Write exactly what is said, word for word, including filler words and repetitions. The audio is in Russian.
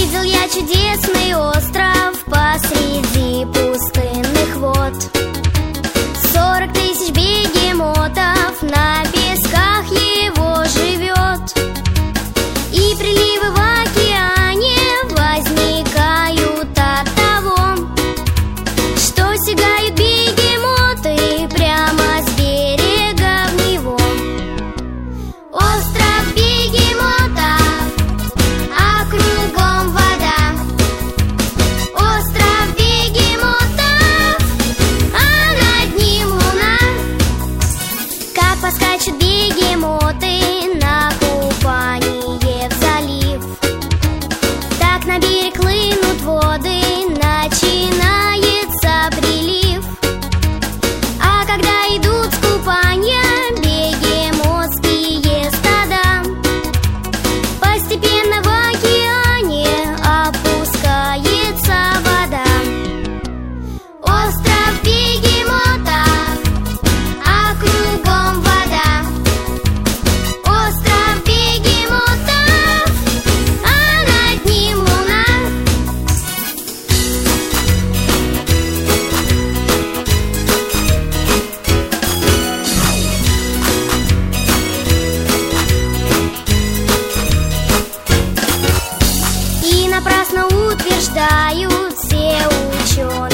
Видел я чудесный остров посреди пустынных вод. Сорок тысяч бегемотов на песках его живет. И приливы в океане возникают от того, что сигают бегемоты прямо с берега в него. Остров бегемотов, а кругом вода. Остров бегемотов, а над ним луна. Как поскачут бегемоты на купание в залив, так на берег хлынут воды, начинается прилив. А когда идут с купания бегемотские стада, постепенно в океане опускается вода. Остров бегемотов, а кругом вода. Остров бегемотов, а над ним луна. И напрасно утверждают все ученые,